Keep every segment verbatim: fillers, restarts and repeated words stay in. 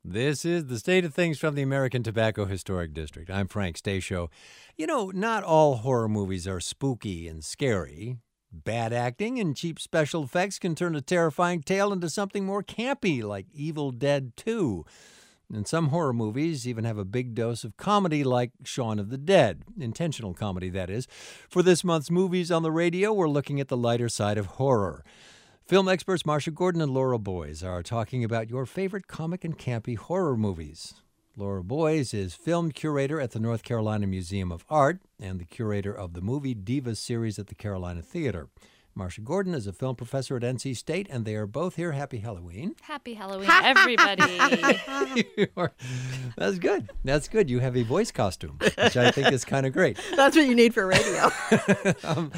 This is the State of Things from the American Tobacco Historic District. I'm Frank Stasio. You know, not all horror movies are spooky and scary. Bad acting and cheap special effects can turn a terrifying tale into something more campy, like Evil Dead two. And some horror movies even have a big dose of comedy, like Shaun of the Dead. Intentional comedy, that is. For this month's Movies on the Radio, we're looking at the lighter side of horror. Film experts Marsha Gordon and Laura Boys are talking about your favorite comic and campy horror movies. Laura Boys is film curator at the North Carolina Museum of Art and the curator of the Movie Divas series at the Carolina Theater. Marsha Gordon is a film professor at N C State, and they are both here. Happy Halloween. Happy Halloween, everybody. are, that's good. That's good. You have a voice costume, which I think is kind of great. That's what you need for radio. um,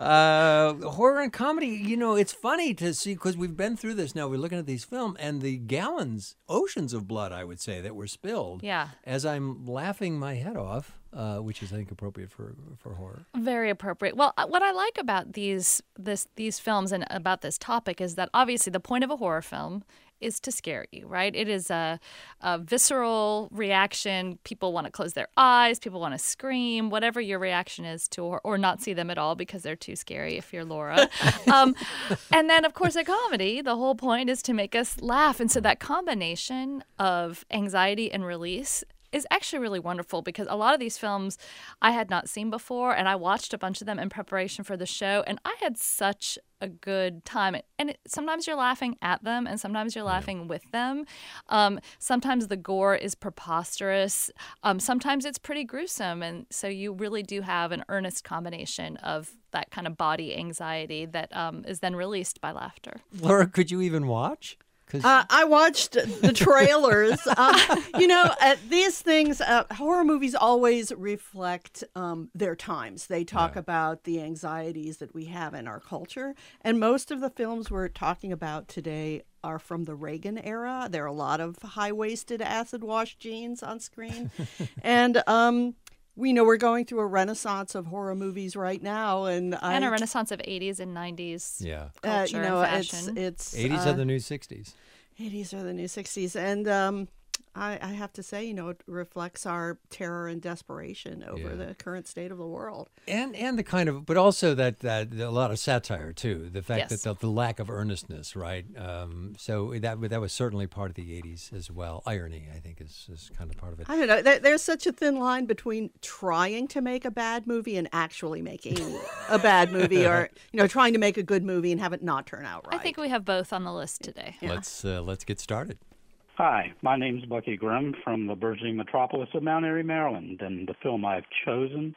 uh, horror and comedy, you know, it's funny to see, because we've been through this now. We're looking at these films, and the gallons, oceans of blood, I would say, that were spilled. Yeah. As I'm laughing my head off. Uh, which is, I think, appropriate for for horror. Very appropriate. Well, what I like about these this these films and about this topic is that obviously the point of a horror film is to scare you, right? It is a, a visceral reaction. People want to close their eyes. People want to scream. Whatever your reaction is to, or, or not see them at all because they're too scary if you're Laura. um, and then, of course, a comedy, the whole point is to make us laugh. And so that combination of anxiety and release is actually really wonderful, because a lot of these films I had not seen before, and I watched a bunch of them in preparation for the show, and I had such a good time. And it, sometimes you're laughing at them, and sometimes you're laughing yeah. with them. Um, sometimes the gore is preposterous. Um, sometimes it's pretty gruesome, and so you really do have an earnest combination of that kind of body anxiety that um, is then released by laughter. Laura, could you even watch? Uh, I watched the trailers. uh, you know, uh, these things, uh, horror movies always reflect um, their times. They talk yeah. about the anxieties that we have in our culture. And most of the films we're talking about today are from the Reagan era. There are a lot of high-waisted acid-wash jeans on screen. and um, we know we're going through a renaissance of horror movies right now. And, and I, a renaissance of eighties and nineties yeah. culture uh, you know, and fashion. It's, it's, eighties uh, are the new sixties. eighties are the new sixties. And um, I, I have to say, you know, it reflects our terror and desperation over yeah. the current state of the world. And and the kind of, but also that, that a lot of satire, too. The fact yes. that the, the lack of earnestness, right? Um, so that that was certainly part of the eighties as well. Irony, I think, is, is kind of part of it. I don't know. There, there's such a thin line between trying to make a bad movie and actually making a bad movie, or, you know, trying to make a good movie and have it not turn out right. I think we have both on the list today. Yeah. Let's uh, let's get started. Hi, my name's Bucky Grimm from the burgeoning metropolis of Mount Airy, Maryland, and the film I've chosen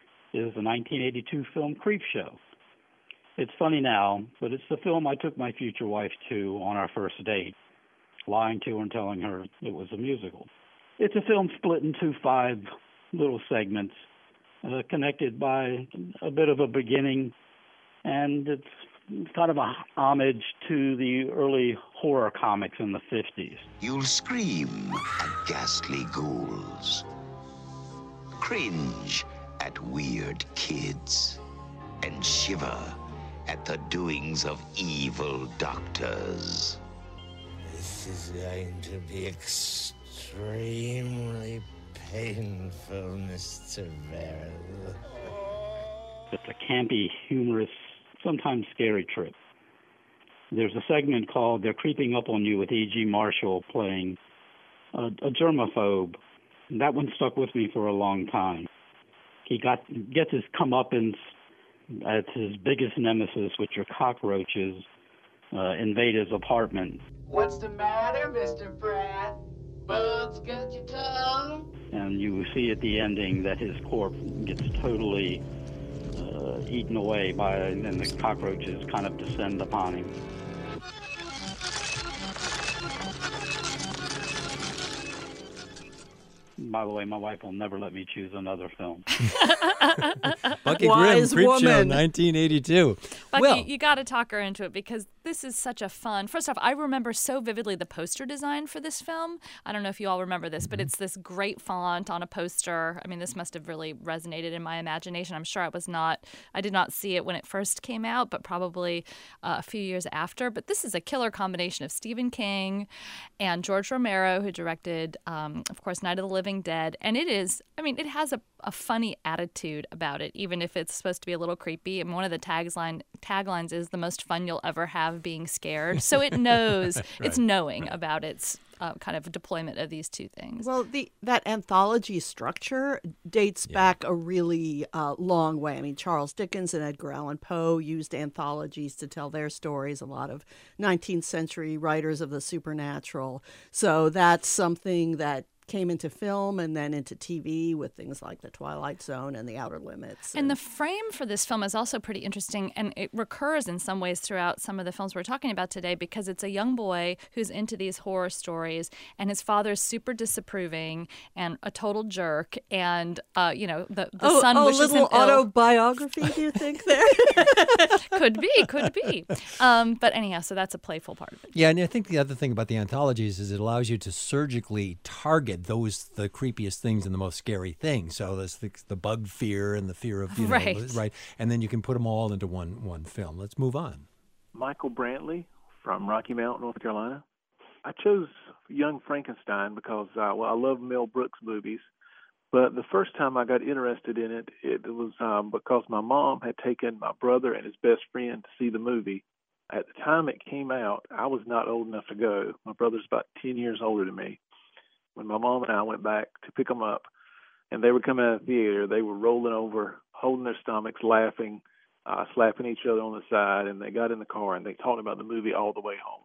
is the nineteen eighty-two film Creepshow. It's funny now, but it's the film I took my future wife to on our first date, lying to her and telling her it was a musical. It's a film split into five little segments, uh, connected by a bit of a beginning, and it's kind of a homage to the early horror comics in the fifties. You'll scream at ghastly ghouls, cringe at weird kids, and shiver at the doings of evil doctors. This is going to be extremely painful, Mister Verrill. It's a campy, humorous, sometimes scary trip. There's a segment called They're Creeping Up on You with E G. Marshall playing a, a germaphobe. And that one stuck with me for a long time. He got gets his comeuppance at his biggest nemesis, which are cockroaches, uh, invade his apartment. What's the matter, Mister Pratt? Bugs got your tongue? And you see at the ending that his corpse gets totally Uh, eaten away by, and the cockroaches kind of descend upon him. By the way, my wife will never let me choose another film. Bucky Wise Grimm, Creepshow, woman. nineteen eighty-two. Bucky, well, you got to talk her into it, because this is such a fun. First off, I remember so vividly the poster design for this film. I don't know if you all remember this, but it's this great font on a poster. I mean, this must have really resonated in my imagination. I'm sure I was not, I did not see it when it first came out, but probably uh, a few years after. But this is a killer combination of Stephen King and George Romero, who directed, um, of course, Night of the Living Dead. And it is, I mean, it has a, a funny attitude about it, even if it's supposed to be a little creepy. And one of the tagline, taglines is the most fun you'll ever have being scared. So it knows, right. It's knowing about its uh, kind of deployment of these two things. Well, the that anthology structure dates yeah. back a really uh, long way. I mean, Charles Dickens and Edgar Allan Poe used anthologies to tell their stories, a lot of nineteenth century writers of the supernatural. So that's something that came into film and then into T V with things like The Twilight Zone and The Outer Limits. And, and the frame for this film is also pretty interesting, and it recurs in some ways throughout some of the films we're talking about today, because it's a young boy who's into these horror stories, and his father's super disapproving and a total jerk, and, uh, you know, the, the oh, son oh, wishes him ill. A little autobiography, do you think, there? Could be, could be. Um, but anyhow, so that's a playful part of it. Yeah, and I think the other thing about the anthologies is it allows you to surgically target those the creepiest things and the most scary things. So there's the, the bug fear and the fear of, you know, right. right. And then you can put them all into one one film. Let's move on. Michael Brantley from Rocky Mount, North Carolina. I chose Young Frankenstein because, uh, well, I love Mel Brooks movies. But the first time I got interested in it, it was um, because my mom had taken my brother and his best friend to see the movie. At the time it came out, I was not old enough to go. My brother's about ten years older than me. When my mom and I went back to pick them up, and they were coming out of the theater, they were rolling over, holding their stomachs, laughing, uh, slapping each other on the side, and they got in the car, and they talked about the movie all the way home.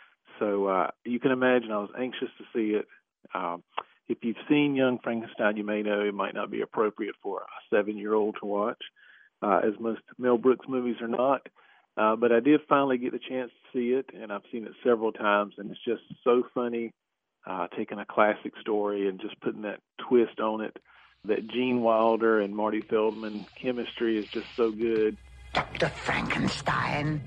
So uh, you can imagine I was anxious to see it. Um, if you've seen Young Frankenstein, you may know it might not be appropriate for a seven-year-old to watch, uh, as most Mel Brooks movies are not. Uh, but I did finally get the chance to see it, and I've seen it several times, and it's just so funny. Uh, taking a classic story and just putting that twist on it. That Gene Wilder and Marty Feldman chemistry is just so good. Doctor Frankenstein.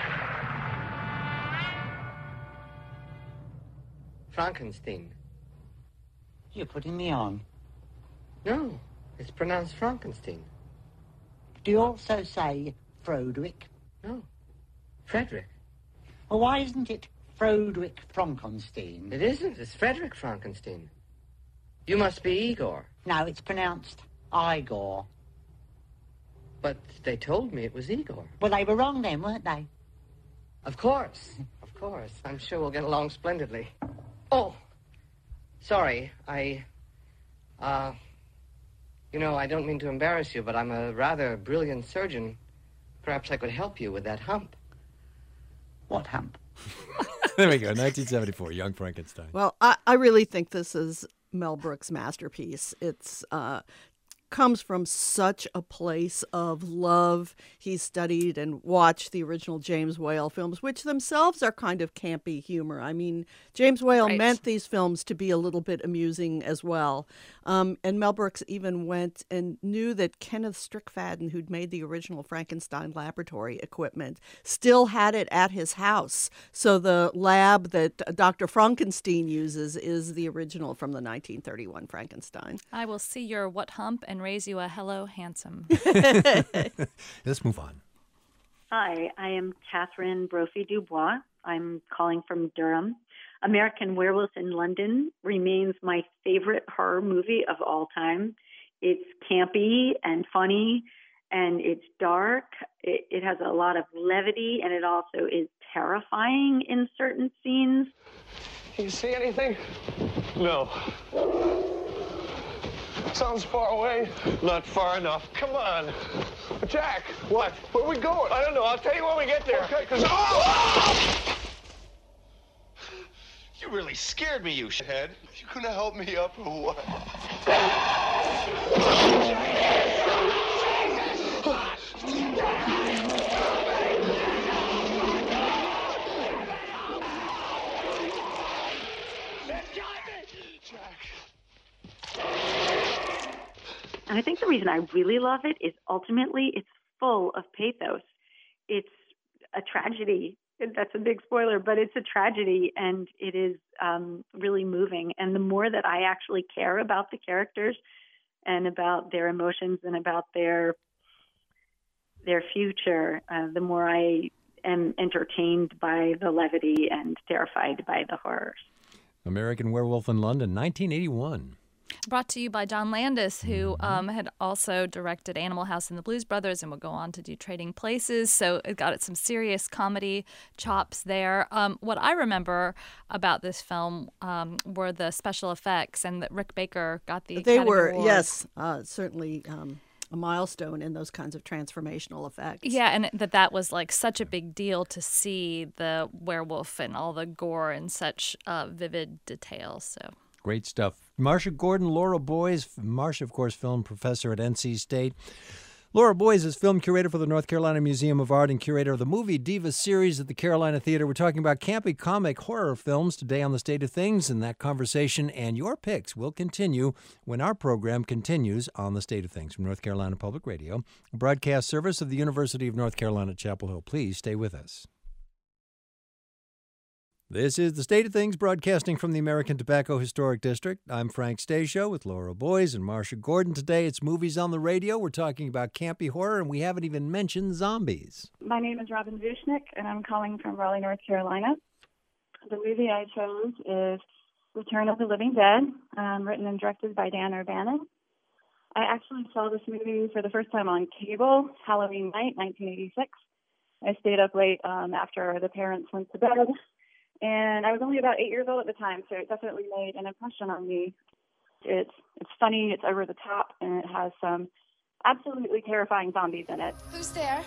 Frankenstein. You're putting me on. No, it's pronounced Frankenstein. Do you also say Froderick? No, Frederick. Well, why isn't it Froderick Frankenstein? It isn't. It's Frederick Frankenstein. You must be Igor. No, it's pronounced Igor. But they told me it was Igor. Well, they were wrong then, weren't they? Of course. Of course. I'm sure we'll get along splendidly. Oh, sorry. I, uh, you know, I don't mean to embarrass you, but I'm a rather brilliant surgeon. Perhaps I could help you with that hump. What hump? There we go, nineteen seventy-four, Young Frankenstein. Well, I, I really think this is Mel Brooks' masterpiece. It's uh, comes from such a place of love. He studied and watched the original James Whale films, which themselves are kind of campy humor. I mean, James Whale right. meant these films to be a little bit amusing as well. Um, and Mel Brooks even went and knew that Kenneth Strickfaden, who'd made the original Frankenstein laboratory equipment, still had it at his house. So the lab that Doctor Frankenstein uses is the original from the nineteen thirty-one Frankenstein. I will see your what hump and raise you a hello handsome. Let's move on. Hi, I am Catherine Brophy Dubois. I'm calling from Durham. American Werewolf in London remains my favorite horror movie of all time. It's campy and funny, and it's dark. It, it has a lot of levity, and it also is terrifying in certain scenes. Can you see anything? No. Sounds far away. Not far enough. Come on. Jack. What? Where are we going? I don't know. I'll tell you when we get there. Okay, because... Oh! You really scared me, you shithead. You gonna help me up or what? And I think the reason I really love it is ultimately it's full of pathos. It's a tragedy that's a big spoiler, but it's a tragedy, and it is um, really moving. And the more that I actually care about the characters and about their emotions and about their their future, uh, the more I am entertained by the levity and terrified by the horrors. American Werewolf in London, nineteen eighty-one. Brought to you by John Landis, who um, had also directed Animal House and the Blues Brothers and would go on to do Trading Places. So it got some serious comedy chops there. Um, what I remember about this film um, were the special effects, and that Rick Baker got the They Academy were, Award. yes, uh, certainly um, a milestone in those kinds of transformational effects. Yeah, and that that was like such a big deal to see the werewolf and all the gore in such uh, vivid detail. So. Great stuff. Marcia Gordon, Laura Boys. Marcia, of course, film professor at N C State. Laura Boys is film curator for the North Carolina Museum of Art and curator of the Movie Diva series at the Carolina Theater. We're talking about campy comic horror films today on The State of Things, and that conversation and your picks will continue when our program continues on The State of Things from North Carolina Public Radio, a broadcast service of the University of North Carolina at Chapel Hill. Please stay with us. This is The State of Things, broadcasting from the American Tobacco Historic District. I'm Frank Stasio with Laura Boys and Marcia Gordon. Today it's Movies on the Radio. We're talking about campy horror, and we haven't even mentioned zombies. My name is Robin Vushnik, and I'm calling from Raleigh, North Carolina. The movie I chose is Return of the Living Dead, um, written and directed by Dan Urbanin. I actually saw this movie for the first time on cable, Halloween night, nineteen eighty-six. I stayed up late um, after the parents went to bed. And I was only about eight years old at the time, so it definitely made an impression on me. It's it's funny, it's over the top, and it has some absolutely terrifying zombies in it. Who's there?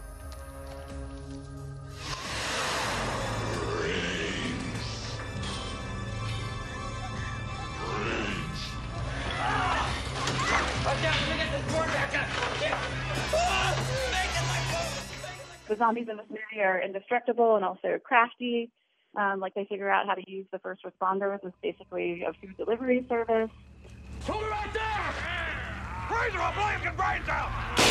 The zombies in this movie are indestructible and also crafty. Um, like they figure out how to use the first responders as basically a food delivery service. Hold it right there! Raise her up, William, get brains out!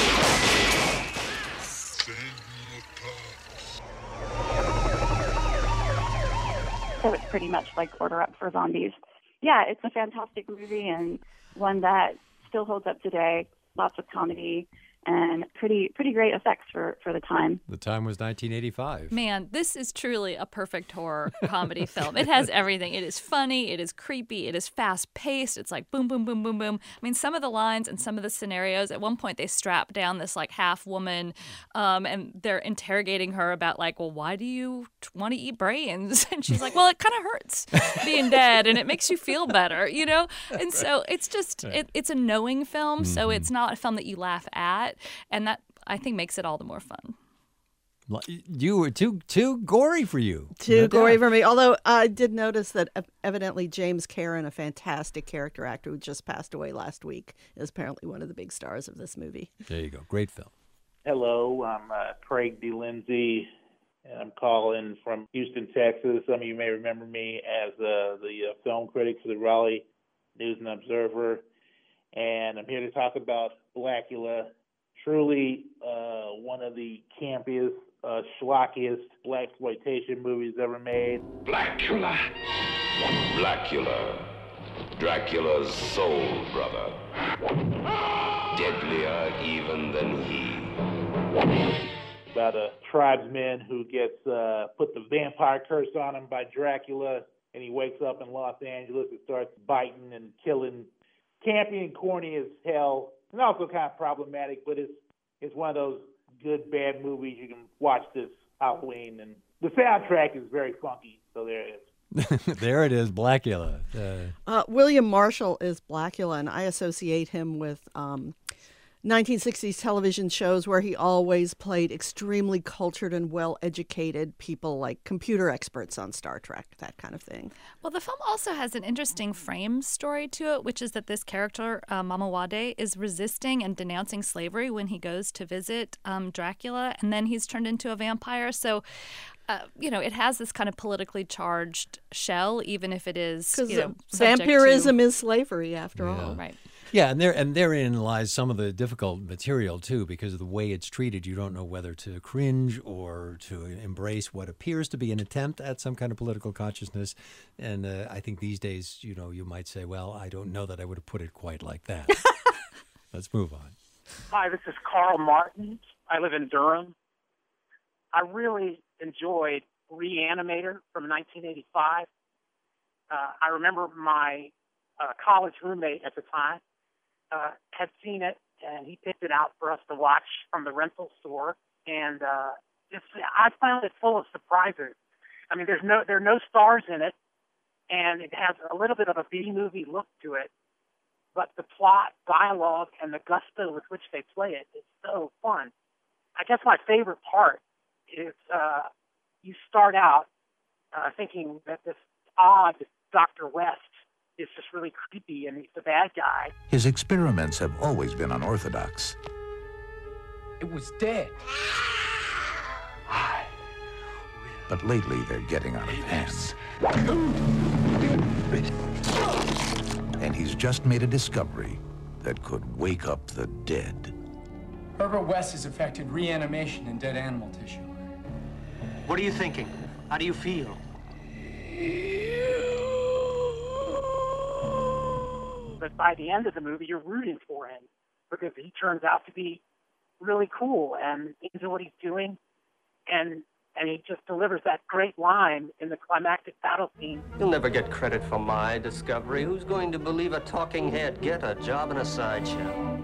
So it's pretty much like Order Up for Zombies. Yeah, it's a fantastic movie and one that still holds up today. Lots of comedy and pretty pretty great effects for, for the time. The time was nineteen eighty-five. Man, this is truly a perfect horror comedy film. It has everything. It is funny. It is creepy. It is fast-paced. It's like boom, boom, boom, boom, boom. I mean, some of the lines and some of the scenarios, at one point they strap down this like half-woman um, and they're interrogating her about like, well, why do you want to eat brains? And she's like, well, it kind of hurts being dead and it makes you feel better, you know? And so it's just, it, it's a knowing film, mm-hmm. so it's not a film that you laugh at. And that, I think, makes it all the more fun. You were too too gory for you. Too no gory doubt. for me. Although I did notice that evidently James Karen, a fantastic character actor who just passed away last week, is apparently one of the big stars of this movie. There you go. Great film. Hello, I'm uh, Craig D. Lindsay, and I'm calling from Houston, Texas. Some of you may remember me as uh, the uh, film critic for the Raleigh News and Observer, and I'm here to talk about Blackula. Truly uh, one of the campiest, uh, schlockiest blaxploitation movies ever made. Blackula. Blackula. Dracula's soul brother. Deadlier even than he. About a tribesman who gets uh, put the vampire curse on him by Dracula, and he wakes up in Los Angeles and starts biting and killing. Campy and corny as hell. And also kind of problematic, but it's it's one of those good, bad movies you can watch this Halloween. And the soundtrack is very funky, so there it is. There it is, Blackula. Uh, uh, William Marshall is Blackula, and I associate him with um, nineteen sixties television shows where he always played extremely cultured and well-educated people like computer experts on Star Trek, that kind of thing. Well, the film also has an interesting frame story to it, which is that this character, uh, Mamawade, is resisting and denouncing slavery when he goes to visit um, Dracula, and then he's turned into a vampire. So, uh, you know, it has this kind of politically charged shell, even if it is, you know, vampirism to... is slavery, after yeah. all. Right. Yeah, and there and therein lies some of the difficult material too, because of the way it's treated. You don't know whether to cringe or to embrace what appears to be an attempt at some kind of political consciousness. And uh, I think these days, you know, you might say, "Well, I don't know that I would have put it quite like that." Let's move on. Hi, this is Carl Martin. I live in Durham. I really enjoyed Reanimator from nineteen eighty-five. Uh, I remember my uh, college roommate at the time uh, had seen it, and he picked it out for us to watch from the rental store. And uh, just, I found it full of surprises. I mean, there's no there are no stars in it, and it has a little bit of a B-movie look to it. But the plot, dialogue, and the gusto with which they play it is so fun. I guess my favorite part is uh, you start out uh, thinking that this odd Doctor West is just really creepy and he's the bad guy. His experiments have always been unorthodox. It was dead. But lately they're getting out of hand. And he's just made a discovery that could wake up the dead. Herbert West has affected reanimation in dead animal tissue. What are you thinking? How do you feel? But by the end of the movie, you're rooting for him because he turns out to be really cool and into what he's doing, and and he just delivers that great line in the climactic battle scene. You'll never get credit for my discovery. Who's going to believe a talking head? Get a job in a sideshow.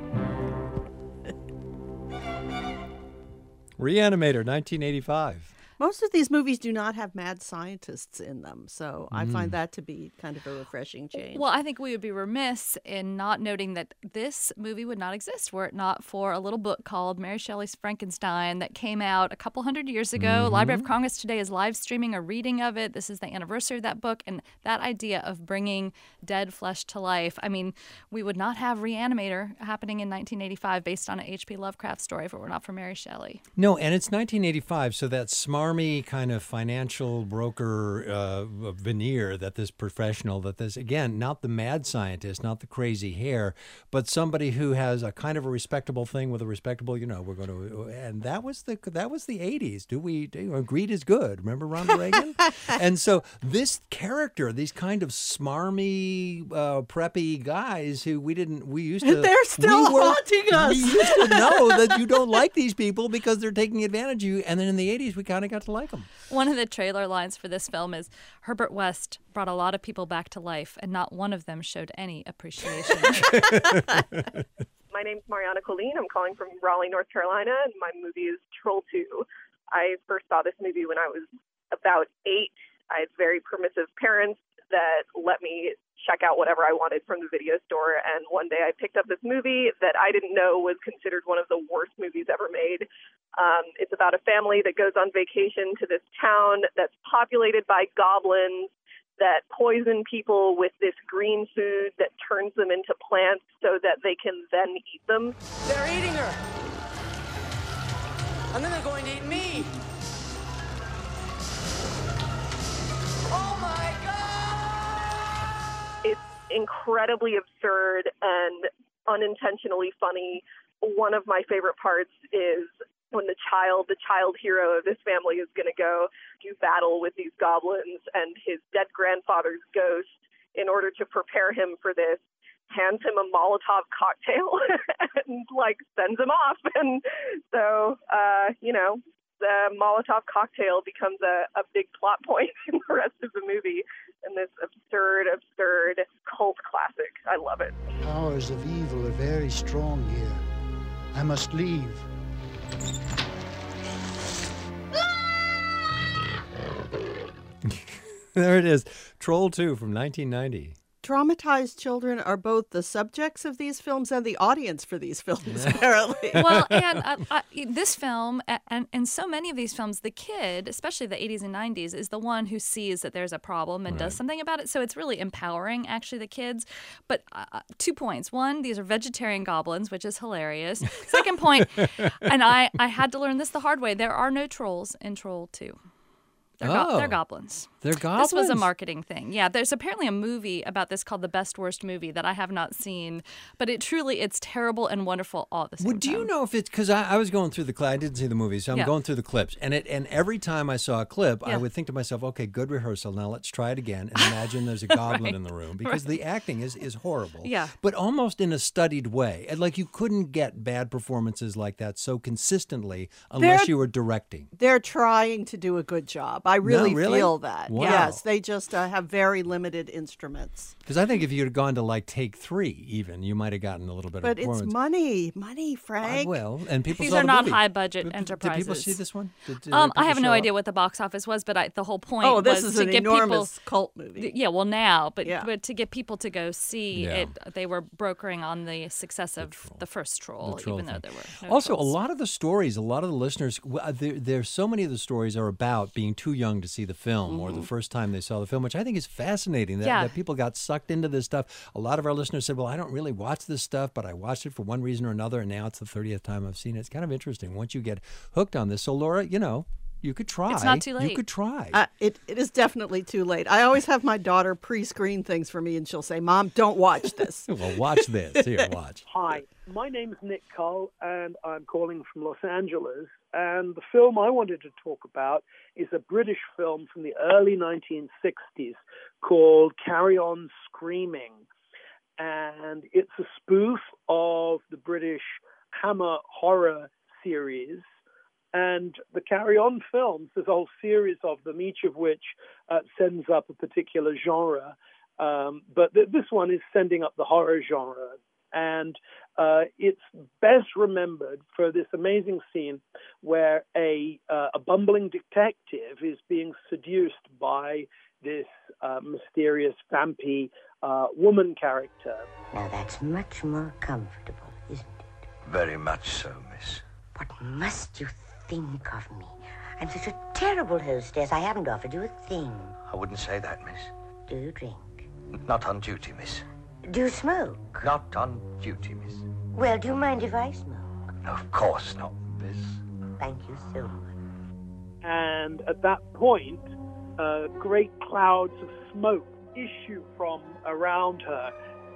Reanimator, nineteen eighty-five. Most of these movies do not have mad scientists in them, so I Mm. find that to be kind of a refreshing change. Well, I think we would be remiss in not noting that this movie would not exist were it not for a little book called Mary Shelley's Frankenstein that came out a couple hundred years ago. Mm-hmm. Library of Congress today is live streaming a reading of it. This is the anniversary of that book, and that idea of bringing dead flesh to life. I mean, we would not have Reanimator happening in nineteen eighty-five based on an H P Lovecraft story if it were not for Mary Shelley. No, and it's nineteen eighty-five, so that smarmy kind of financial broker uh, veneer that this professional, that this, again, not the mad scientist, not the crazy hair, but somebody who has a kind of a respectable thing with a respectable, you know, we're going to, and that was the that was the eighties. Do we, do, greed is good. Remember Ronald Reagan? And so this character, these kind of smarmy, uh, preppy guys who we didn't, we used to. They're still we were, haunting us. We used to know that you don't like these people because they're taking advantage of you. And then in the eighties, we kind of got to like them. One of the trailer lines for this film is Herbert West brought a lot of people back to life, and not one of them showed any appreciation. My name's Mariana Colleen. I'm calling from Raleigh, North Carolina, and my movie is Troll two. I first saw this movie when I was about eight. I had very permissive parents that let me check out whatever I wanted from the video store, and one day I picked up this movie that I didn't know was considered one of the worst movies ever made. Um, it's about a family that goes on vacation to this town that's populated by goblins that poison people with this green food that turns them into plants so that they can then eat them. They're eating her. And then they're going to eat me. Oh my God! It's incredibly absurd and unintentionally funny. One of my favorite parts is when the child, the child hero of this family is going to go do battle with these goblins, and his dead grandfather's ghost, in order to prepare him for this, hands him a Molotov cocktail and, like, sends him off. And so, uh, you know, the Molotov cocktail becomes a, a big plot point in the rest of the movie, and this absurd, absurd cult classic. I love it. The powers of evil are very strong here. I must leave. There it is. Troll two from nineteen ninety. Traumatized children are both the subjects of these films and the audience for these films, apparently. Well, and uh, uh, this film, and, and so many of these films, the kid, especially the eighties and nineties, is the one who sees that there's a problem and right. does something about it. So it's really empowering, actually, the kids. But uh, two points. One, these are vegetarian goblins, which is hilarious. Second point, and I, I had to learn this the hard way, there are no trolls in Troll two. They're, oh. go- they're goblins. They're goblins? This was a marketing thing. Yeah, there's apparently a movie about this called The Best Worst Movie that I have not seen, but it truly, it's terrible and wonderful all at the same well, time. do you know if it's, because I, I was going through the clip, I didn't see the movie, so I'm Yeah. going through the clips, and it and every time I saw a clip, I Yeah. would think to myself, okay, good rehearsal, now let's try it again, and imagine there's a goblin Right. in the room, because Right. the acting is, is horrible. Yeah. But almost in a studied way. And like you couldn't get bad performances like that so consistently unless They're- you were directing. They're trying to do a good job. I really, really? feel that. Wow. Yes, they just uh, have very limited instruments. Because I think if you had gone to like take three, even, you might have gotten a little bit But of performance. it's money, money, Frank. Uh, well, and people These saw are the not movie. high-budget Did- enterprises. Did people see this one? Did, did Um, I people have no show up? idea what the box office was, but I, the whole point Oh, this was is to an get enormous people, cult movie. Yeah, well now, but Yeah. but to get people to go see Yeah. it, they were brokering on the success of the first Troll, The troll even though thing. there were no Also, trolls. a lot of the stories, a lot of the listeners, w- uh, there, there's so many of the stories are about being too young to see the film or the first time they saw the film, which I think is fascinating that, Yeah. that people got sucked into this stuff. A lot of our listeners said, well, I don't really watch this stuff, but I watched it for one reason or another, and now it's the thirtieth time I've seen it. It's kind of interesting once you get hooked on this. So, Laura, you know, you could try. It's not too You late. could try. Uh, it, it is definitely too late. I always have my daughter pre-screen things for me, and she'll say, Mom, don't watch this. Well, watch this. Here, watch. Hi, my name's Nick Cull, and I'm calling from Los Angeles. And the film I wanted to talk about is a British film from the early nineteen sixties called Carry On Screaming. And it's a spoof of the British Hammer horror series. And the Carry On films, there's a whole series of them, each of which uh, sends up a particular genre. Um, but th- this one is sending up the horror genre. And uh, it's best remembered for this amazing scene where a, uh, a bumbling detective is being seduced by this uh, mysterious, vampy uh, woman character. Now that's much more comfortable, isn't it? Very much so, miss. What must you think of me? I'm such a terrible hostess. I haven't offered you a thing. I wouldn't say that, miss. Do you drink? Not on duty, miss. Do you smoke? Not on duty, miss. Well, do you mind if I smoke? No, of course not, miss. Thank you so much. And at that point, uh, great clouds of smoke issue from around her,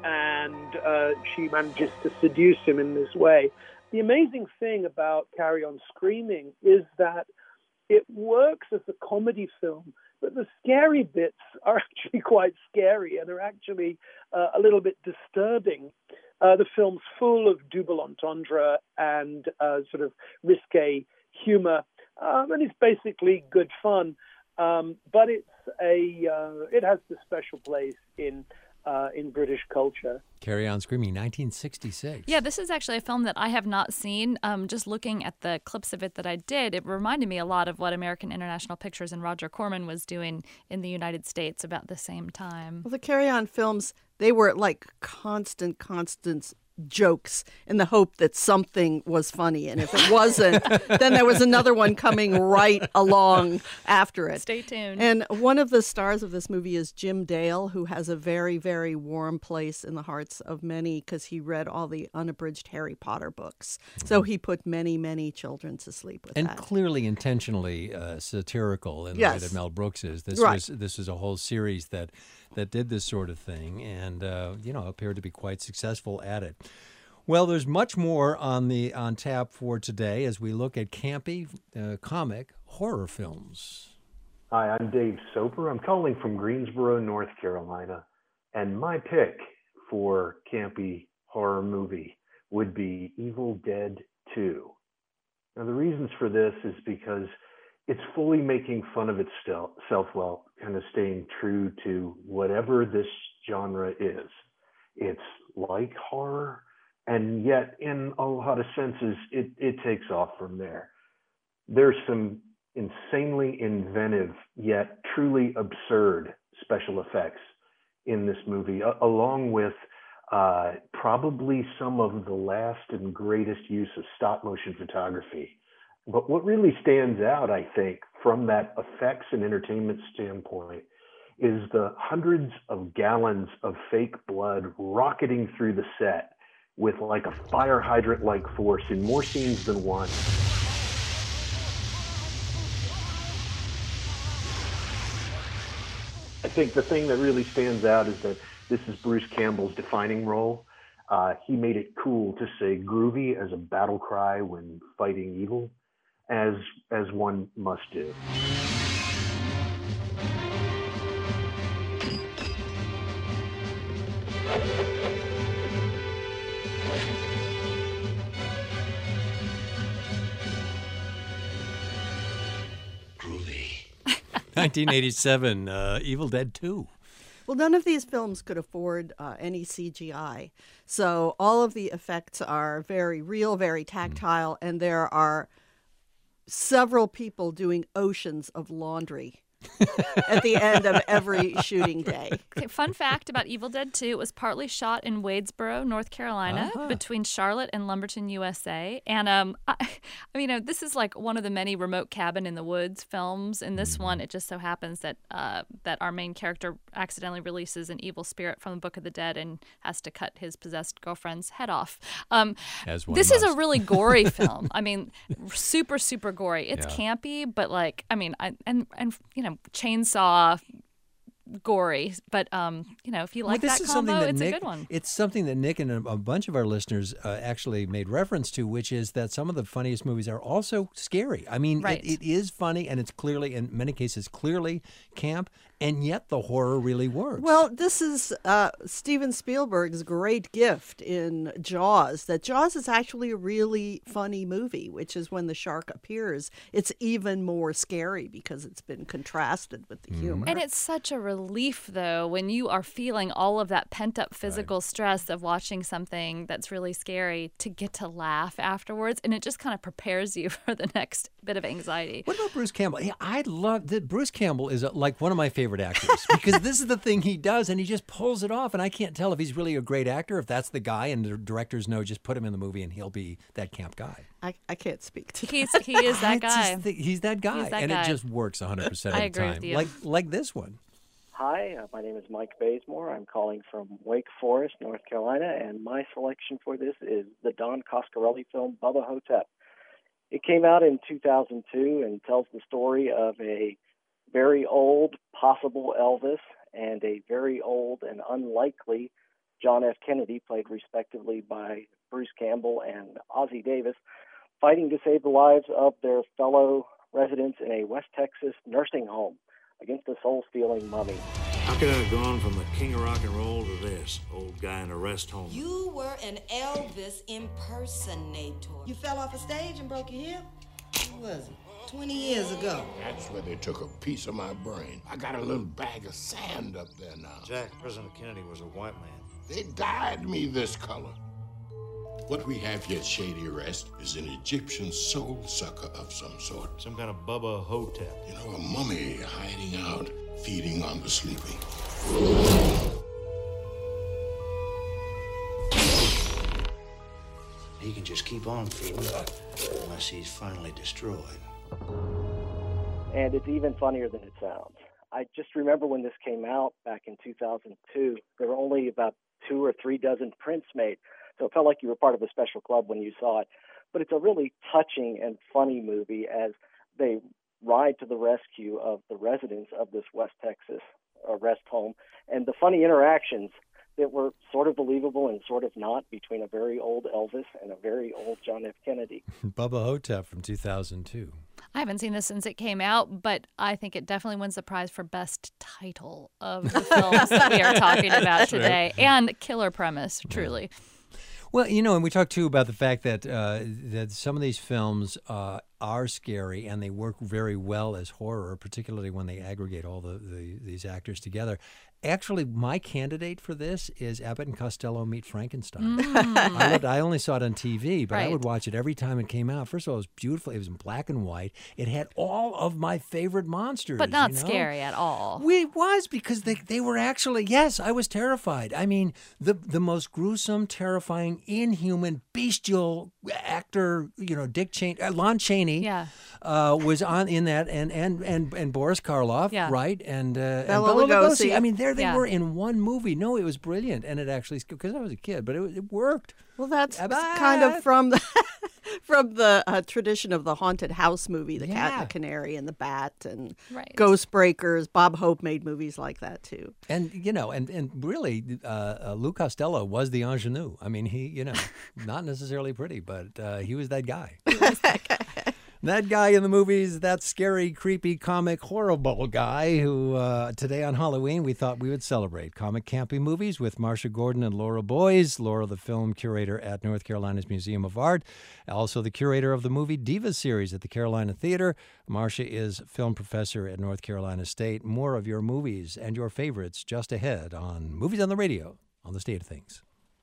and uh, she manages to seduce him in this way. The amazing thing about Carry On Screaming is that it works as a comedy film, but the scary bits are actually quite scary and are actually uh, a little bit disturbing. Uh, the film's full of double entendre and uh, sort of risque humor, um, and it's basically good fun. Um, but it's a uh, it has a special place in uh, in British culture. Carry On Screaming, nineteen sixty-six. Yeah, this is actually a film that I have not seen. Um, just looking at the clips of it that I did, it reminded me a lot of what American International Pictures and Roger Corman was doing in the United States about the same time. Well, the Carry On films, they were like constant, constant jokes in the hope that something was funny. And if it wasn't, then there was another one coming right along after it. Stay tuned. And one of the stars of this movie is Jim Dale, who has a very, very warm place in the hearts of many because he read all the unabridged Harry Potter books. So he put many, many children to sleep with And that. clearly intentionally uh, satirical in the Yes. way that Mel Brooks is. This Right. was this was a whole series that that did this sort of thing, and uh, you know appeared to be quite successful at it. Well, there's much more on the on tap for today as we look at campy uh, comic horror films. Hi, I'm Dave Soper. I'm calling from Greensboro, North Carolina, and my pick for campy horror movie would be Evil Dead two. Now, the reasons for this is because it's fully making fun of itself while kind of staying true to whatever this genre is. It's like horror, and yet in a lot of senses, it, it takes off from there. There's some insanely inventive, yet truly absurd special effects in this movie, a- along with uh, probably some of the last and greatest use of stop motion photography. But what really stands out, I think, from that effects and entertainment standpoint is the hundreds of gallons of fake blood rocketing through the set with like a fire hydrant-like force in more scenes than one. think the thing that really stands out is that this is Bruce Campbell's defining role. Uh, he made it cool to say groovy as a battle cry when fighting evil, as as one must do. nineteen eighty-seven, uh, Evil Dead two. Well, none of these films could afford uh, any C G I. So all of the effects are very real, very tactile, and there are several people doing oceans of laundry at the end of every shooting day. Okay, fun fact about Evil Dead two, it was partly shot in Wadesboro, North Carolina, uh-huh. between Charlotte and Lumberton, U S A. And, um, I, I mean, you know, this is like one of the many remote cabin in the woods films. In this one, it just so happens that uh, that our main character accidentally releases an evil spirit from the Book of the Dead and has to cut his possessed girlfriend's head off. Um, As one this must. is a really gory film. I mean, super, super gory. It's Yeah. campy, but like, I mean, I, and, and, you know, chainsaw gory, but um you know, if you like well, this that is combo, something that it's Nick, a good one. It's something that Nick and a, a bunch of our listeners uh, actually made reference to, which is that some of the funniest movies are also scary. I mean, Right. it, it is funny, and it's clearly, in many cases, clearly camp, and yet the horror really works. Well, this is uh, Steven Spielberg's great gift in Jaws, that Jaws is actually a really funny movie, which is when the shark appears. It's even more scary because it's been contrasted with the humor. And it's such a relief, though, when you are feeling all of that pent-up physical stress of watching something that's really scary, to get to laugh afterwards, and it just kind of prepares you for the next bit of anxiety. What about Bruce Campbell? Yeah, I love that. Bruce Campbell is a, like one of my favorite actors because this is the thing he does, and he just pulls it off. And I can't tell if he's really a great actor, if that's the guy, and the directors know just put him in the movie and he'll be that camp guy. I, I can't speak to He's he is that It's guy. just the- he's that guy, He's that and guy. it just works one hundred percent of I the agree time. with you. Like like this one. Hi, uh, my name is Mike Bazemore. I'm calling from Wake Forest, North Carolina, and my selection for this is the Don Coscarelli film Bubba Hotep. It came out in two thousand two and tells the story of a very old possible Elvis and a very old and unlikely John F. Kennedy, played respectively by Bruce Campbell and Ozzie Davis, fighting to save the lives of their fellow residents in a West Texas nursing home against a soul-stealing mummy. How could I have gone from the king of rock and roll to this, old guy in a rest home? You were an Elvis impersonator. You fell off a stage and broke your hip? When was it? twenty years ago. That's where they took a piece of my brain. I got a little bag of sand up there now. Jack, President Kennedy was a white man. They dyed me this color. What we have here at Shady Rest is an Egyptian soul sucker of some sort. Some kind of Bubba Hotep. You know, a mummy hiding out, feeding on the sleeping. He can just keep on feeding unless he's finally destroyed. And it's even funnier than it sounds. I just remember when this came out back in two thousand two, there were only about two or three dozen prints made. So it felt like you were part of a special club when you saw it. But it's a really touching and funny movie as they ride to the rescue of the residents of this West Texas uh, rest home. And the funny interactions that were sort of believable and sort of not between a very old Elvis and a very old John F. Kennedy. Bubba Hotep from two thousand two. I haven't seen this since it came out, but I think it definitely wins the prize for best title of the films that we are talking about today, and killer premise, truly. Well, you know, and we talked too about the fact that uh, that some of these films uh, are scary and they work very well as horror, particularly when they aggregate all the, the these actors together. Actually, my candidate for this is Abbott and Costello Meet Frankenstein. Mm. I, loved, I only saw it on T V, but Right. I would watch it every time it came out. First of all, it was beautiful. It was in black and white. It had all of my favorite monsters. But not you know? scary at all. It was because they, they were actually, yes, I was terrified. I mean, the the most gruesome, terrifying, inhuman, bestial actor, you know, Dick Cheney, uh, Lon Chaney, Yeah. uh, was on in that, and and and and Boris Karloff, Yeah. right, and uh, and Bela Bela Lugosi. Lugosi. I mean, they're there they Yeah. were in one movie. No, it was brilliant, and it actually because I was a kid, but it, it worked. Well, that's About- kind of from the from the uh, tradition of the haunted house movie, The Cat Yeah. and the Canary and the Bat and Right. Ghost Breakers. Bob Hope made movies like that too. And you know, and and really, uh, uh, Lou Costello was the ingenue. I mean, he, you know, not necessarily pretty, but uh, he was that guy. That guy in the movies, that scary, creepy, comic, horrible guy who uh, today on Halloween we thought we would celebrate comic campy movies with Marsha Gordon and Laura Boys. Laura, the film curator at North Carolina's Museum of Art, also the curator of the movie Diva series at the Carolina Theater. Marsha is film professor at North Carolina State. More of your movies and your favorites just ahead on Movies on the Radio on The State of Things.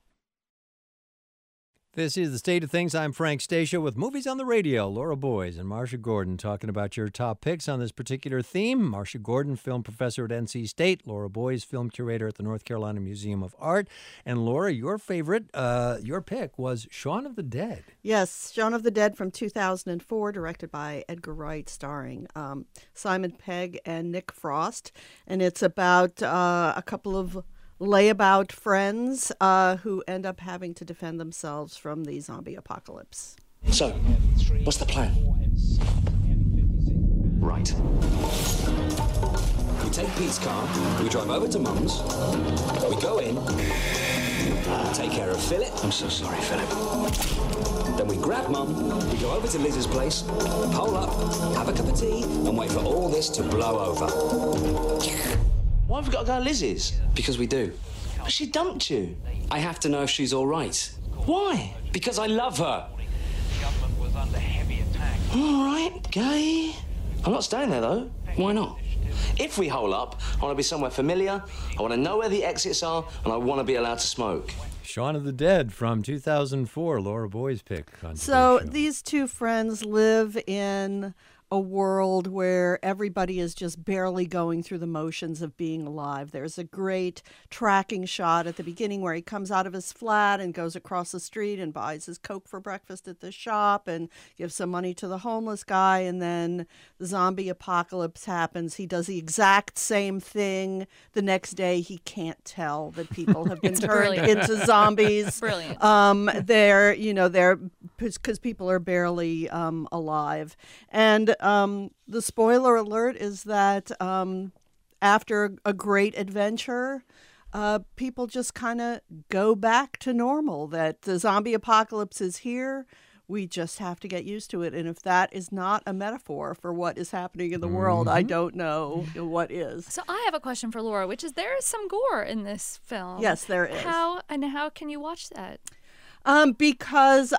This is The State of Things. I'm Frank Stasio with Movies on the Radio. Laura Boys and Marsha Gordon talking about your top picks on this particular theme. Marsha Gordon, film professor at N C State. Laura Boys, film curator at the North Carolina Museum of Art. And Laura, your favorite, uh, your pick was Shaun of the Dead. Yes, Shaun of the Dead from two thousand four, directed by Edgar Wright, starring um, Simon Pegg and Nick Frost. And it's about uh, a couple of layabout friends uh, who end up having to defend themselves from the zombie apocalypse. So, what's the plan? Right. We take Pete's car, we drive over to Mum's, we go in, take care of Philip. I'm so sorry, Philip. Then we grab Mum, we go over to Liz's place, hole up, have a cup of tea, and wait for all this to blow over. Why have we got to go to Liz's? Because we do. But she dumped you. I have to know if she's all right. Why? Because I love her. All right, gay. I'm not staying there, though. Why not? If we hole up, I want to be somewhere familiar, I want to know where the exits are, and I want to be allowed to smoke. Shaun of the Dead from two thousand four, Laura Boys' pick. On So today's show. these two friends live in a world where everybody is just barely going through the motions of being alive. There's a great tracking shot at the beginning where he comes out of his flat and goes across the street and buys his Coke for breakfast at the shop and gives some money to the homeless guy. And then the zombie apocalypse happens. He does the exact same thing. The next day, he can't tell that people have been It's turned brilliant. into zombies. Brilliant. Um, they're, you know, they're because people are barely um, alive. And um, the spoiler alert is that um, after a great adventure, uh, people just kind of go back to normal, that the zombie apocalypse is here. We just have to get used to it. And if that is not a metaphor for what is happening in the world, I don't know what is. So I have a question for Laura, which is there is some gore in this film. Yes, there is. How and how can you watch that? Um, because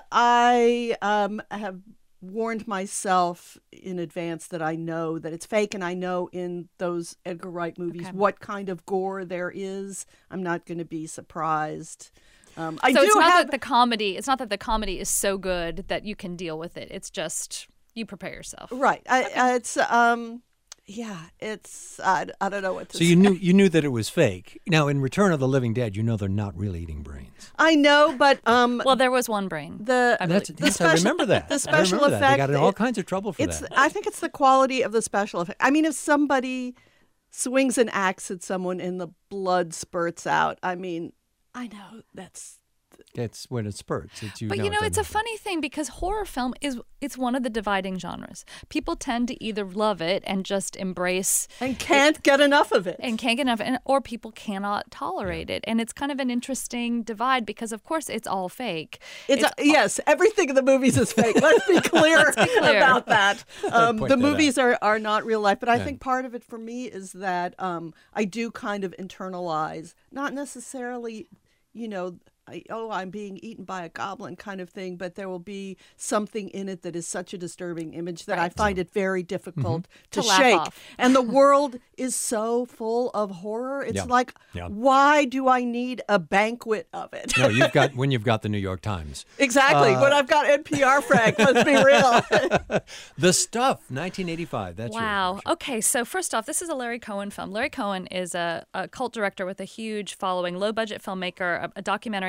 I um, have warned myself in advance that I know that it's fake, and I know in those Edgar Wright movies Okay. what kind of gore there is. I'm not going to be surprised. Um, I so do it's not have that the comedy. It's not that the comedy is so good that you can deal with it. It's just you prepare yourself. right. I, I, it's um, yeah. It's I, I don't know what to So say. you knew you knew that it was fake. Now, in Return of the Living Dead, you know they're not really eating brains. I know, but um, Well, there was one brain. the That's, the yes, I special- remember that. The I special remember that. effect. They got in all kinds of trouble for it's, that. I think it's the quality of the special effect. I mean, if somebody swings an axe at someone and the blood spurts out, I mean, I know that's. It's when it spurts. It's you But know you know, it it's a doesn't- funny thing because horror film is it's one of the dividing genres. People tend to either love it and just embrace and can't get enough of it. And can't get enough and or people cannot tolerate it. And it's kind of an interesting divide because of course it's all fake. It's, a, yes, everything in the movies is fake. Let's be clear, Let's be clear. about that. Um, Point the that movies are, are not real life, but I Yeah. think part of it for me is that um, I do kind of internalize, not necessarily, you know, I, oh, I'm being eaten by a goblin kind of thing, but there will be something in it that is such a disturbing image that I Right. find it very difficult to, To laugh shake. off. And the world is so full of horror. It's Yeah. like, Yeah. why do I need a banquet of it? No, you've got when you've got the New York Times. Exactly. Uh, when I've got N P R, Frank, let's be real. The Stuff, nineteen eighty-five. That's Wow. Okay, so first off, this is a Larry Cohen film. Larry Cohen is a, a cult director with a huge following, low budget filmmaker, a, a documentary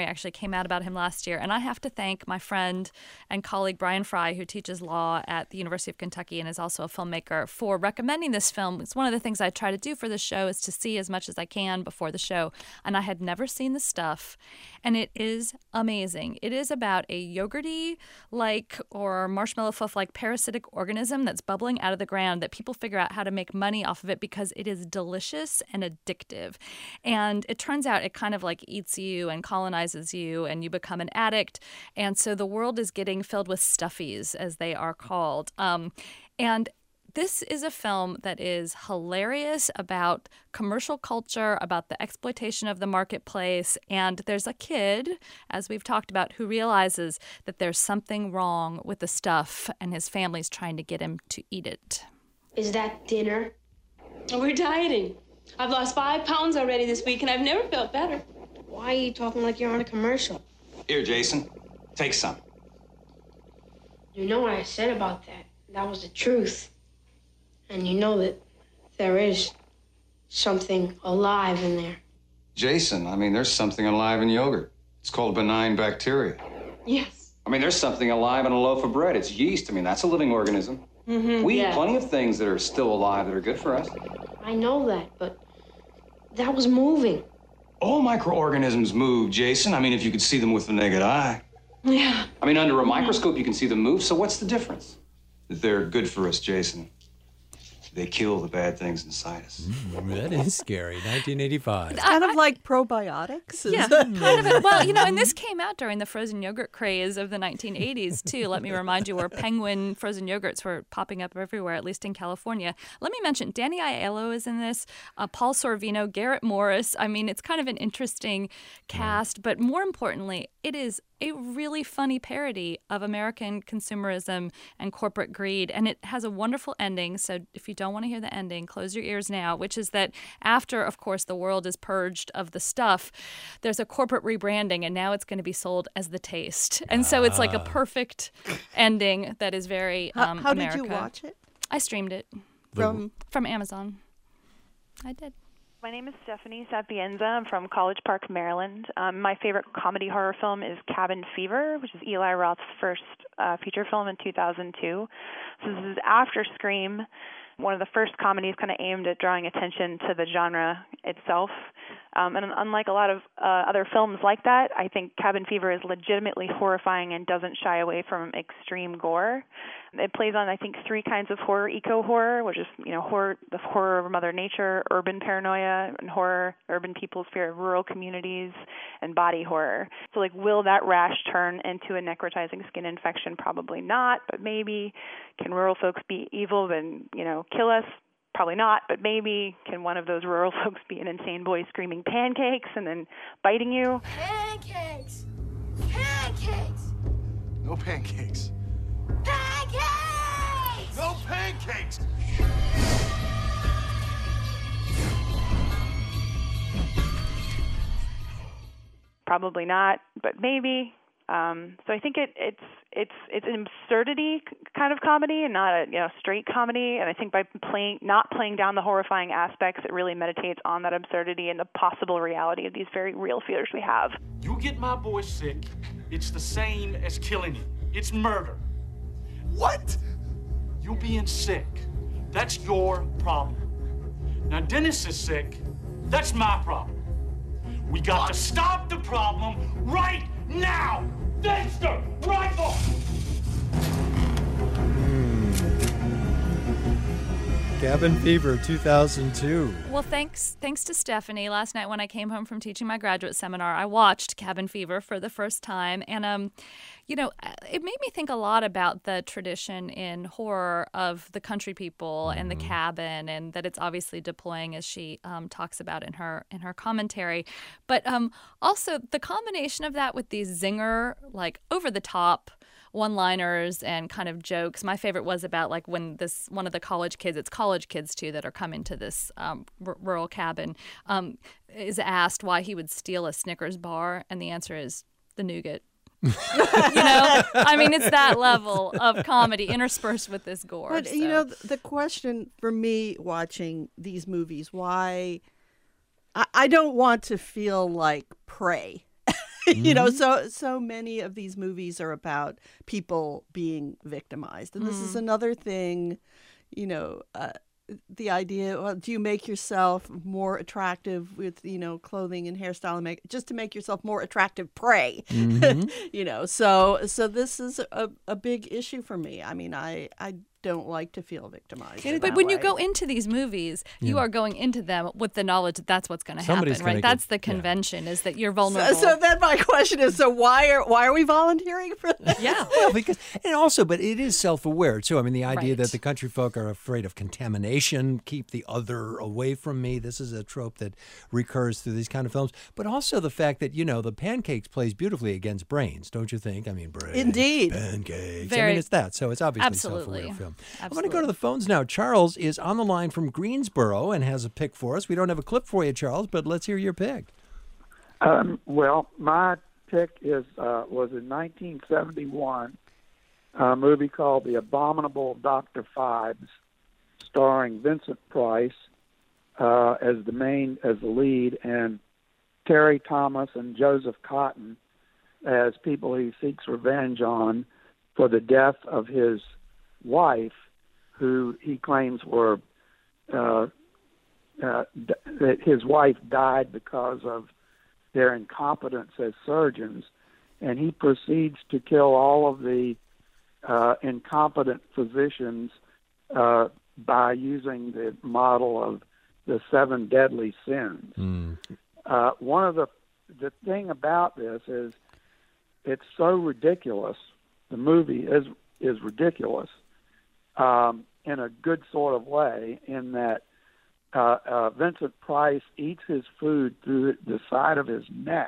documentary actually came out about him last year, and I have to thank my friend and colleague Brian Fry, who teaches law at the University of Kentucky and is also a filmmaker, for recommending this film. It's one of the things I try to do for the show is to see as much as I can before the show, and I had never seen the stuff, and it is amazing. It is about a yogurty-like or marshmallow fluff-like parasitic organism that's bubbling out of the ground that people figure out how to make money off of it because it is delicious and addictive. And it turns out it kind of like eats you and colonizes you and you become an addict. And so the world is getting filled with stuffies, as they are called. Um, and this is a film that is hilarious about commercial culture, about the exploitation of the marketplace. And there's a kid, as we've talked about, who realizes that there's something wrong with the stuff and his family's trying to get him to eat it. Is that dinner? We're dieting. I've lost five pounds already this week, and I've never felt better. Why are you talking like you're on a commercial? Here, Jason, take some. You know what I said about that. That was the truth. And you know that there is something alive in there. Jason, I mean, there's something alive in yogurt. It's called benign bacteria. Yes. I mean, there's something alive in a loaf of bread. It's yeast. I mean, that's a living organism. Mm-hmm, we yeah. eat plenty of things that are still alive that are good for us. I know that, but that was moving. All microorganisms move, Jason. I mean, if you could see them with the naked eye. Yeah. I mean, under a microscope, you can see them move. So what's the difference? They're good for us, Jason. They kill the bad things inside us. Mm, that is scary. nineteen eighty-five. It's kind of like probiotics. Yeah, kind of. A, well, you know, and this came out during the frozen yogurt craze of the nineteen eighties, too. Let me remind you, where Penguin frozen yogurts were popping up everywhere, at least in California. Let me mention, Danny Aiello is in this, uh, Paul Sorvino, Garrett Morris. I mean, it's kind of an interesting cast, but more importantly, it is a really funny parody of American consumerism and corporate greed, and it has a wonderful ending. So if you don't want to hear the ending, close your ears now, which is that after, of course, the world is purged of the stuff, there's a corporate rebranding, and now it's going to be sold as The Taste. And so it's like a perfect ending that is very um, How, how America. did you watch it? I streamed it. From? From Amazon. I did. My name is Stephanie Sapienza. I'm from College Park, Maryland. Um, my favorite comedy horror film is Cabin Fever, which is Eli Roth's first uh, feature film in two thousand two. So this is after Scream, one of the first comedies kind of aimed at drawing attention to the genre itself. Um, and unlike a lot of uh, other films like that, I think Cabin Fever is legitimately horrifying and doesn't shy away from extreme gore. It plays on, I think, three kinds of horror: eco-horror, which is, you know, horror, the horror of Mother Nature; urban paranoia and horror, urban people's fear of rural communities; and body horror. So, like, will that rash turn into a necrotizing skin infection? Probably not, but maybe. Can rural folks be evil and, you know, kill us? Probably not, but maybe. Can one of those rural folks be an insane boy screaming pancakes and then biting you? Pancakes! Pancakes! No pancakes. Pancakes! No pancakes! Probably not, but maybe. Um, so I think it, it's it's it's an absurdity kind of comedy and not a, you know, straight comedy. And I think by playing not playing down the horrifying aspects, it really meditates on that absurdity and the possible reality of these very real fears we have. You get my boy sick, it's the same as killing him. It's murder. What? You being sick, that's your problem. Now Dennis is sick, that's my problem. We got what? to stop the problem right now! Dexter, rifle! Cabin Fever, two thousand two. Well, thanks thanks to Stephanie. Last night when I came home from teaching my graduate seminar, I watched Cabin Fever for the first time. And, um, you know, it made me think a lot about the tradition in horror of the country people and the cabin, and that it's obviously deploying, as she um, talks about in her in her commentary. But um, also the combination of that with these zinger, like, over-the-top one-liners and kind of jokes. My favorite was about, like, when this one of the college kids, it's college kids too that are coming to this um, r- rural cabin, um, is asked why he would steal a Snickers bar, and the answer is the nougat. You know, I mean, it's that level of comedy interspersed with this gore. But so. you know, the question for me watching these movies, why I, I don't want to feel like prey. you know, Mm-hmm. so so many of these movies are about people being victimized. And this is another thing, you know, uh, the idea, well, do you make yourself more attractive with, you know, clothing and hairstyle and make just to make yourself more attractive prey? Mhm. You know, so so this is a, a big issue for me. I mean, I, I don't like to feel victimized. in But that when you way. go into these movies, you Yeah. are going into them with the knowledge that that's what's going to happen, Somebody's gonna right? get- That's the yeah. convention, is that you're So, vulnerable. so then my question is, so why are why are we volunteering for this? Yeah. Well, because and also, but it is self-aware too. I mean, the idea Right. that the country folk are afraid of contamination, keep the other away from me. This is a trope that recurs through these kind of films. But also the fact that you know the pancakes plays beautifully against brains, don't you think? I mean, brains, Indeed. pancakes. I Very- mean, it's that. So it's obviously a Absolutely. self-aware film. I'm Absolutely. going to go to the phones now. Charles is on the line from Greensboro and has a pick for us. We don't have a clip for you, Charles, but let's hear your pick. Um, well, my pick is uh, was in nineteen seventy-one, a movie called The Abominable Doctor Phibes, starring Vincent Price uh, as the main as the lead, and Terry Thomas and Joseph Cotton as people he seeks revenge on for the death of his wife, who he claims were uh, uh, d- that his wife died because of their incompetence as surgeons, and he proceeds to kill all of the uh, incompetent physicians uh, by using the model of the seven deadly sins. Mm. Uh, one of the the thing about this is it's so ridiculous. The movie is is ridiculous um, in a good sort of way, in that uh, uh, Vincent Price eats his food through the side of his neck,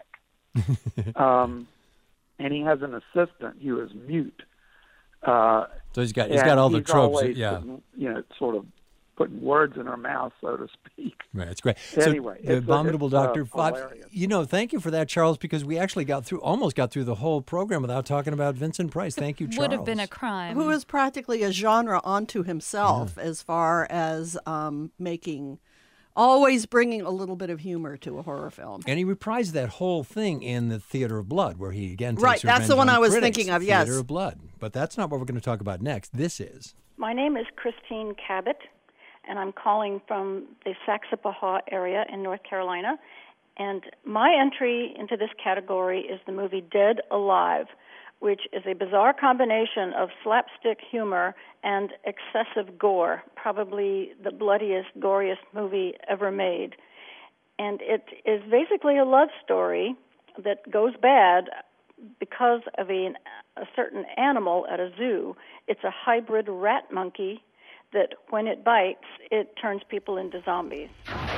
um, and he has an assistant who is mute. Uh, So he's got he's and got all the he's tropes. always Yeah. putting, you know, sort of putting words in her mouth, so to speak. Right, it's great. Anyway, so the it's- Abominable it's, uh, Doctor Phibes. hilarious. You know, thank you for that, Charles, because we actually got through, almost got through the whole program without talking about Vincent Price. Thank you, Charles. Would have been a crime. Who is practically a genre unto himself as far as um, making, always bringing a little bit of humor to a horror film. And he reprised that whole thing in the Theater of Blood, where he again takes Right, that's the revenge one on I was critics. thinking of, yes. Theater of Blood. But that's not what we're going to talk about next. This is. My name is Christine Cabot, and I'm calling from the Saxapahaw area in North Carolina. And my entry into this category is the movie Dead Alive, which is a bizarre combination of slapstick humor and excessive gore, probably the bloodiest, goriest movie ever made. And it is basically a love story that goes bad because of a, a certain animal at a zoo. It's a hybrid rat monkey that when it bites, it turns people into zombies.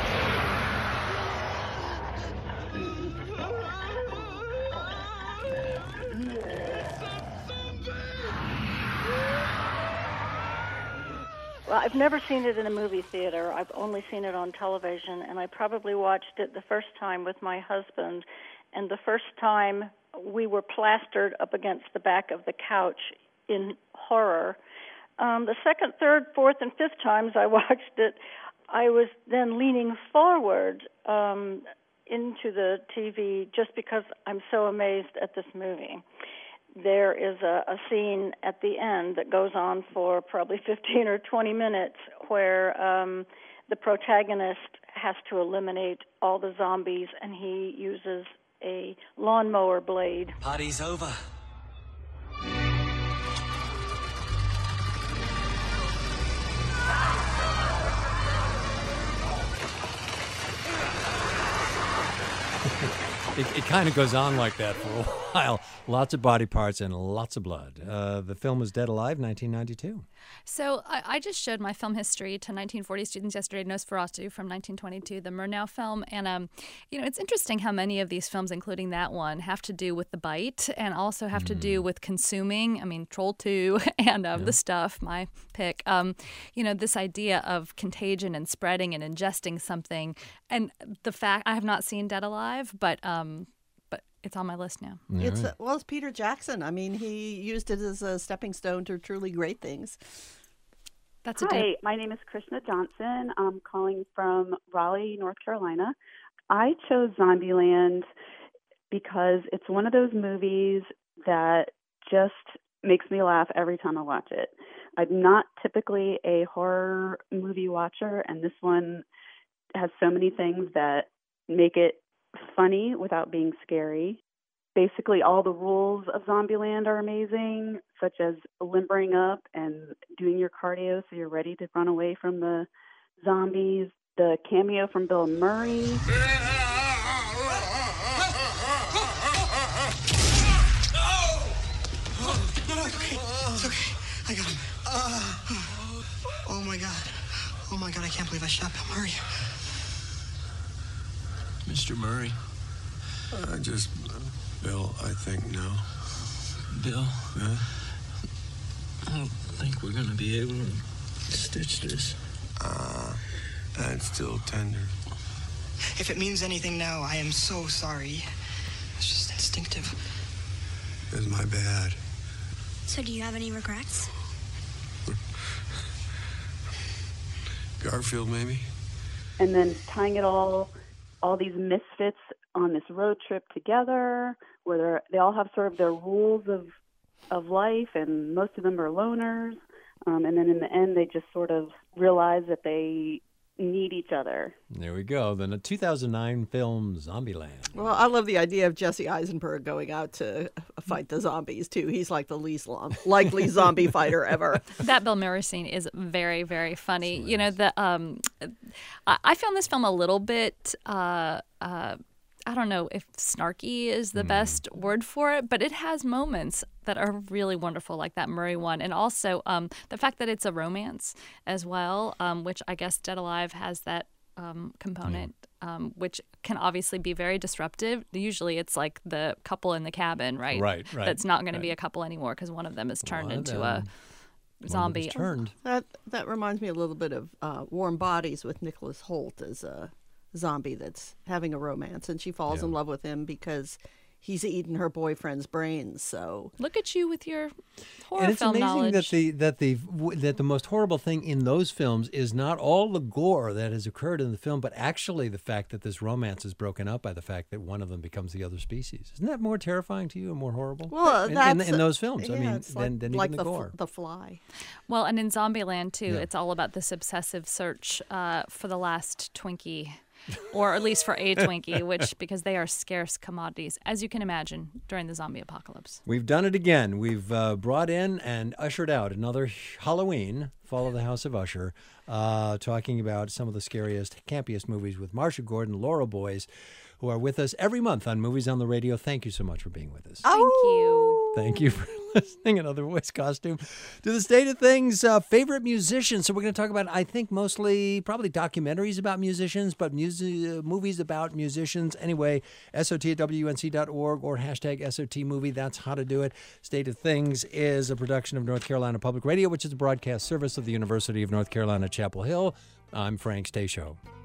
Well, I've never seen it in a movie theater. I've only seen it on television, and I probably watched it the first time with my husband, and the first time we were plastered up against the back of the couch in horror. Um, the second, third, fourth, and fifth times I watched it, I was then leaning forward um, into the T V just because I'm so amazed at this movie. There is a, a scene at the end that goes on for probably fifteen or twenty minutes where um, the protagonist has to eliminate all the zombies, and he uses a lawnmower blade. Party's over. It, it kind of goes on like that for a while. Lots of body parts and lots of blood. Uh, the film was Dead Alive, nineteen ninety-two. So I, I just showed my film history to nineteen forty students yesterday, Nosferatu from nineteen twenty-two, the Murnau film. And, um, you know, it's interesting how many of these films, including that one, have to do with the bite and also have mm. to do with consuming. I mean, Troll two and um, yeah. The Stuff, my pick. Um, you know, this idea of contagion and spreading and ingesting something. And the fact, I have not seen Dead Alive, but um, but it's on my list now. All it's right. Well, it's Peter Jackson. I mean, he used it as a stepping stone to truly great things. That's Hi, a di- my name is Krishna Johnson. I'm calling from Raleigh, North Carolina. I chose Zombieland because it's one of those movies that just makes me laugh every time I watch it. I'm not typically a horror movie watcher, and this one has so many things that make it funny without being scary. Basically, all the rules of Zombieland are amazing, such as limbering up and doing your cardio so you're ready to run away from the zombies. The cameo from Bill Murray. It's okay. I got him. Oh my God. Oh my God, I can't believe I shot Bill Murray. Mister Murray. Uh, just uh, Bill, I think now. Bill? Yeah? I don't think we're going to be able to stitch this. Uh, that's still tender. If it means anything now, I am so sorry. It's just instinctive. It's my bad. So do you have any regrets? Garfield, maybe? And then tying it all, all these misfits on this road trip together, where they're, they all have sort of their rules of of life, and most of them are loners. Um, and then in the end, they just sort of realize that they need each other. There we go. Then a two thousand nine film, Zombieland. Well, I love the idea of Jesse Eisenberg going out to fight the zombies, too. He's like the least lo- likely zombie fighter ever. That Bill Murray scene is very, very funny. You know, the um, I, I found this film a little bit... Uh, uh, I don't know if snarky is the mm. best word for it, but it has moments that are really wonderful, like that Murray one. And also um, the fact that it's a romance as well, um, which I guess Dead Alive has that um, component, yeah. um, which can obviously be very disruptive. Usually it's like the couple in the cabin, right? Right, right. That's not going right. to be a couple anymore because one of them is turned one into a zombie. Turned. That, that reminds me a little bit of uh, Warm Bodies with Nicholas Hoult as a zombie that's having a romance, and she falls yeah. in love with him because he's eaten her boyfriend's brains. So look at you with your horror and it's film amazing knowledge. that the that the that the most horrible thing in those films is not all the gore that has occurred in the film, but actually the fact that this romance is broken up by the fact that one of them becomes the other species. Isn't that more terrifying to you and more horrible? Well, in, that's, in, in those films, yeah, I mean, it's than, like, than like even the the gore. F- the Fly. Well, and in Zombieland too, Yeah. it's all about this obsessive search uh, for the last Twinkie. Or at least for a Twinkie, which because they are scarce commodities, as you can imagine, during the zombie apocalypse. We've done it again. We've uh, brought in and ushered out another Halloween, Fall of the House of Usher, uh, talking about some of the scariest, campiest movies with Marsha Gordon, Laura Boyes, who are with us every month on Movies on the Radio. Thank you so much for being with us. Thank you. Thank you for listening. Another voice costume to the state of things. Uh, favorite musicians. So we're going to talk about, I think, mostly probably documentaries about musicians, but music, uh, movies about musicians. Anyway, S O T at W N C dot org or hashtag S O T movie. That's how to do it. State of Things is a production of North Carolina Public Radio, which is a broadcast service of the University of North Carolina, Chapel Hill. I'm Frank Stasio.